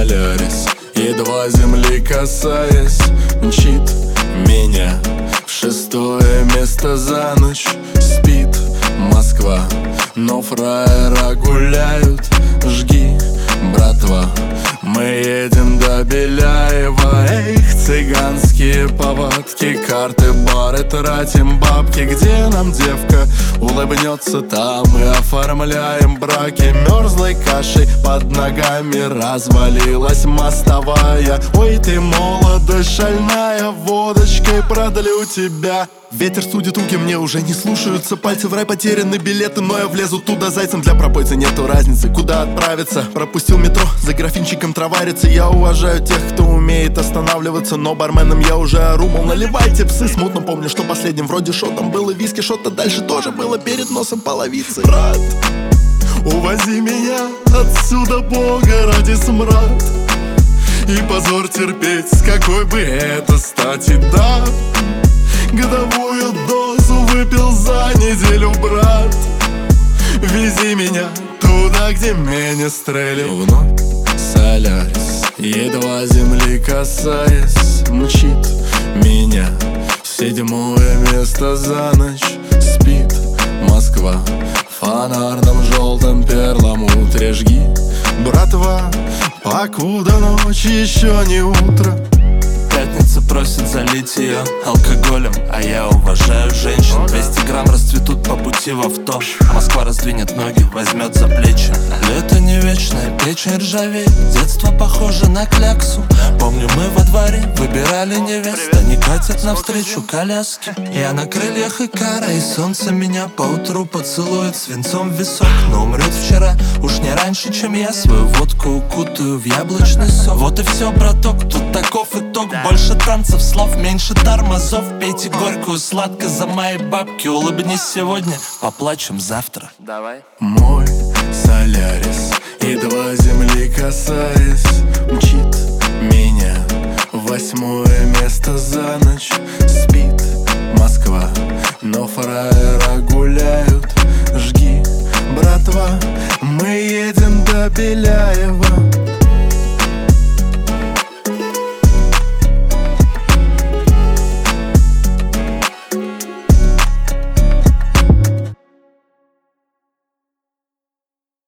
Солярис, едва земли касаясь, мчит меня в 6-е место за ночь. Спит Москва, но фраера гуляют. Жги, братва, мы едем до Беляева. Эх, цыганские повадки, карты, бары, тратим бабки. Где нам девка улыбнется, там мы оформляем браки. Мерзлой кашей под ногами развалилась мостовая. Ой, ты молодость шальная, водочкой продлю тебя. Ветер студит руки, мне уже не слушаются пальцы. В рай потеряны билеты, но я влезу туда зайцем. Для пропойца нету разницы, куда отправиться. Пропустил метро, за графинчиком траварится. Я уважаю тех, кто умеет останавливаться, но барменом я уже ору, мол, наливайте псы. Смутно помню, что последним вроде шотом было виски, что-то дальше тоже было перед носом половицы. Брат, увози меня отсюда, Бога ради, смрад. И позор терпеть, с какой бы это стати, да. Годовую дозу выпил за неделю, брат. Вези меня туда, где менестрели. Вновь Солярис, едва земли касаясь, мчит меня в 7-е место за ночь. Спит Москва в фонарном желтом перламутре. Жги, братва, покуда ночь еще не утро. Пятница просит залить ее алкоголем, а я уважаю женщин. 200 грамм расцветут по пути в авто. Москва раздвинет ноги, возьмет за плечи. Лето не вечное, печень ржавеет. Детство похоже на кляксу. Помню, мы во дворе выбирали невест. Они катят навстречу коляски. Я на крыльях Икара, и солнце меня поутру поцелует свинцом в висок. Но умрет вчера, уж не раньше, чем я свою водку укутаю в яблочный сок. Вот и все, браток, тут таков итог. Больше танцев, слов, меньше тормозов. Пейте горькую сладко за мои бабки. Улыбнись сегодня, поплачем завтра. Давай. мой Солярис, едва земли касаясь, мчит меня в 8-е место за ночь. Спит Москва, но фраера гуляют. Жги, братва, мы едем до Беляева.